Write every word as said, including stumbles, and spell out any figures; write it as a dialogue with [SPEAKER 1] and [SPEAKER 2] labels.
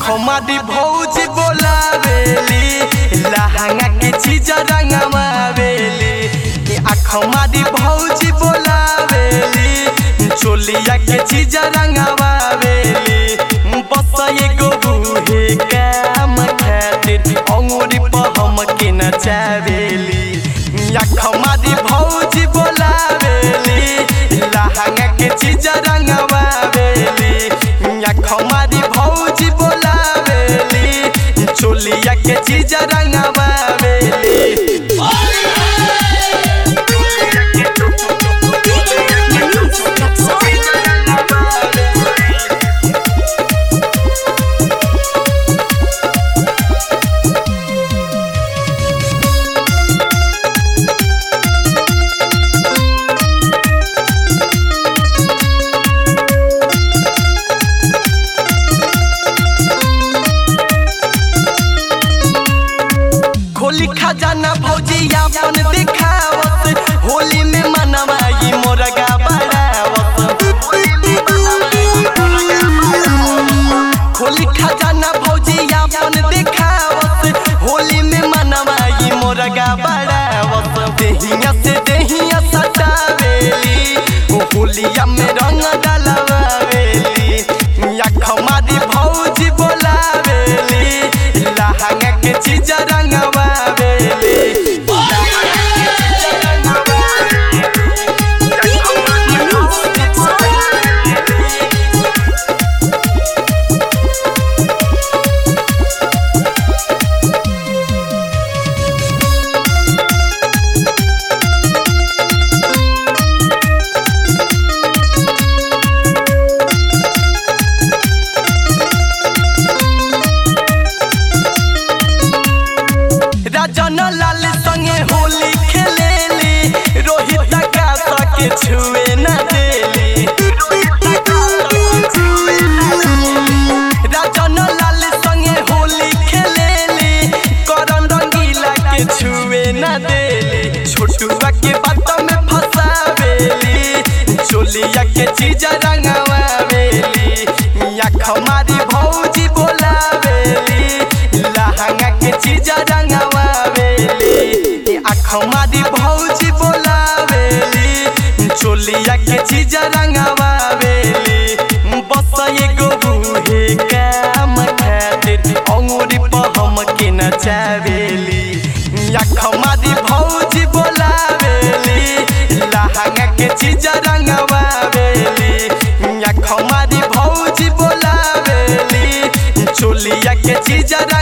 [SPEAKER 1] आँखों भौजी बोलावेली लहंगा के चीज रंगवावेली। आँखों भौजी बोलावेली चोलिया के चीज रंगवावेली। बस एगो बूहे काम खातिर अंगूरी पर हम के नचावेली। आँखों भौजी बोलावेली लहंगा के चीज रंगवावेली। आँखों भौजी बोलावेली चोलिया के चीज रंगवावेली। होली खजाना भौजी अपन दिखावत होली में मनवाई मोरगा बढ़ावत। होली खजाना भौजी अपन दिखावत होली में मनवाई मोरगा बढ़ावत। देहिया से देहिया सटावेली होलिया में रंग डलवावेली। आँखों भौजी बोलावेली लहंगा के चीज रंगवावेली। राजन लाल संगे होली खेलेली रोहित का सके छुए न देली। राजन लाल संगे होली खेलेली करन रंगीला के छुए न देली। छोटुआ के बात में फसावेली चोलिया के चीज रंगवावेली। आँखों भौजी बोलावेली लहंगा के चीज रंगवावेली। आँखों भौजी बोलावेली चोलिया के चीज रंगवावेली। बस एगो बूहे काम खातिर अंगूरी पर हम के नचावेली। आँखों भौजी बोलावेली लहंगा के चीज रंगवावेली। आँखों भौजी बोलावेली चोलिया के चीज